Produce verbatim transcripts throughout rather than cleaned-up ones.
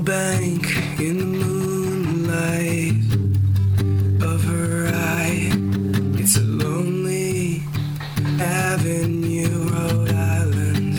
snowbank in the moonlight of her eye. It's a lonely avenue, Rhode Island.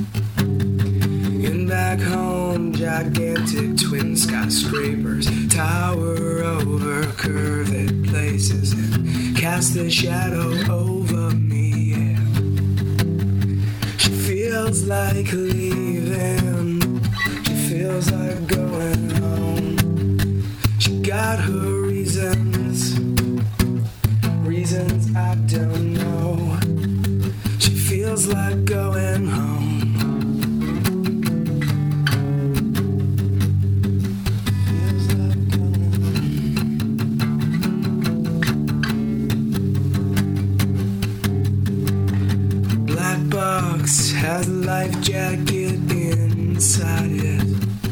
And back home, gigantic twin skyscrapers tower over curved places and cast a shadow over me, yeah. She feels like leaving, she feels like going home. She got her reasons, reasons I don't know. She feels like going home. Has a life jacket inside it.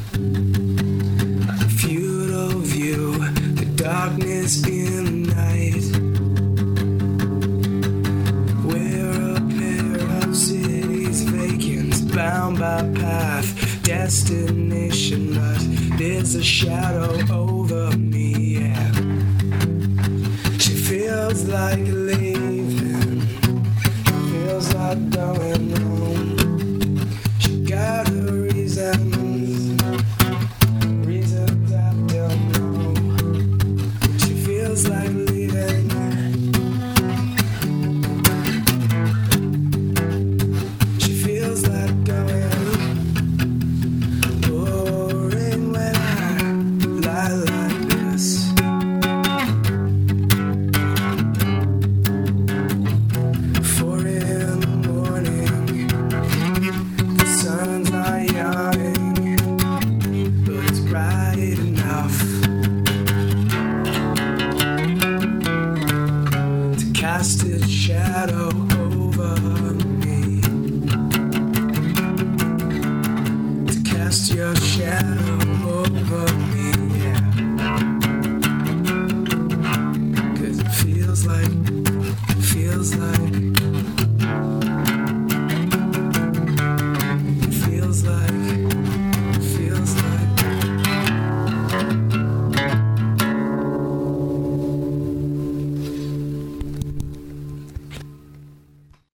A futile view, the darkness in the night. We're a pair of cities vacant, bound by path, destination, but there's a shadow over me.